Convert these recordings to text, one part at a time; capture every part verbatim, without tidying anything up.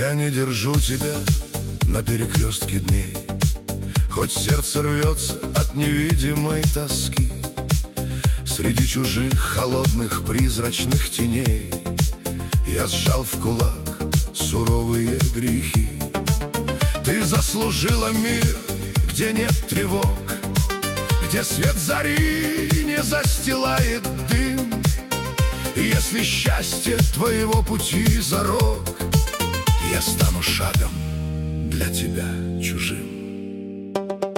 Я не держу тебя на перекрестке дней, хоть сердце рвется от невидимой тоски. Среди чужих холодных призрачных теней я сжал в кулак суровые грехи. Ты заслужила мир, где нет тревог, где свет зари не застилает дым. И если счастье твоего пути зарок, я стану шагом для тебя чужим.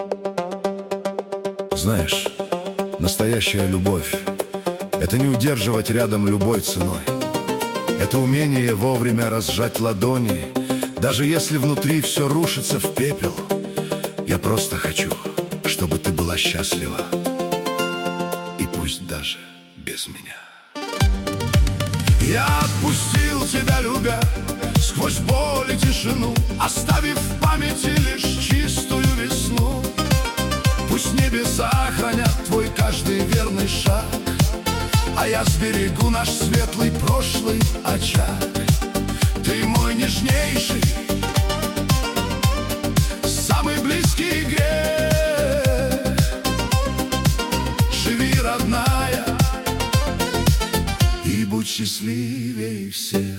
Знаешь, настоящая любовь — это не удерживать рядом любой ценой. Это умение вовремя разжать ладони, даже если внутри все рушится в пепел. Я просто хочу, чтобы ты была счастлива, и пусть даже без меня. Я отпустил тебя, любя, сквозь боль и тишину, оставив в памяти лишь чистую весну. Пусть небеса хранят твой каждый верный шаг, а я сберегу наш светлый прошлый очаг. Ты мой нежнейший, самый близкий грех. Живи, родная, и будь счастливей всех.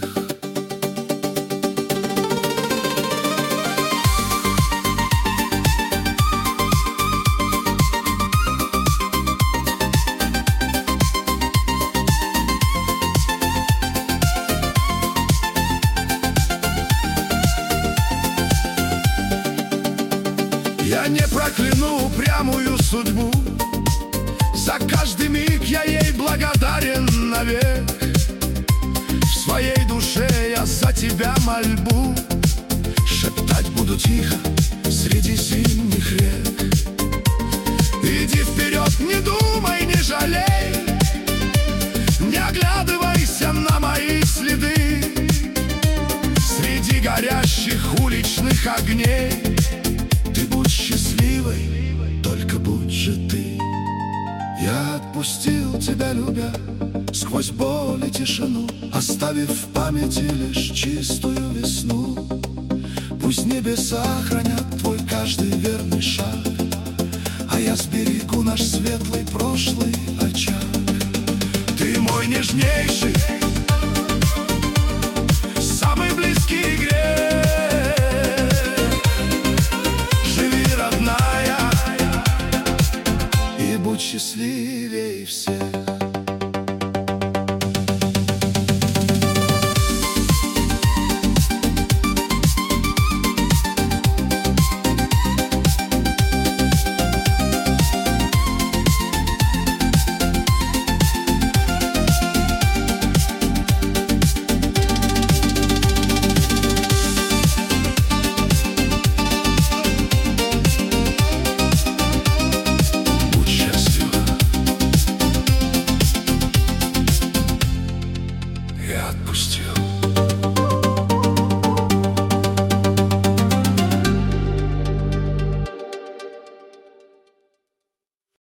Я не прокляну упрямую судьбу, за каждый миг я ей благодарен навек. В своей душе я за тебя мольбу шептать буду тихо среди зимних рек. Иди вперед, не думай, не жалей, не оглядывайся на мои следы. Среди горящих уличных огней ты будь счастливой, только будь же ты. Я отпустил тебя, любя, сквозь боль и тишину, оставив в памяти лишь чистую весну. Пусть небеса хранят твой каждый верный шаг, а я сберегу наш светлый прошлый очаг. Ты мой нежнейший, самый близкий грех. Будь счастливей всех. Я отпустил.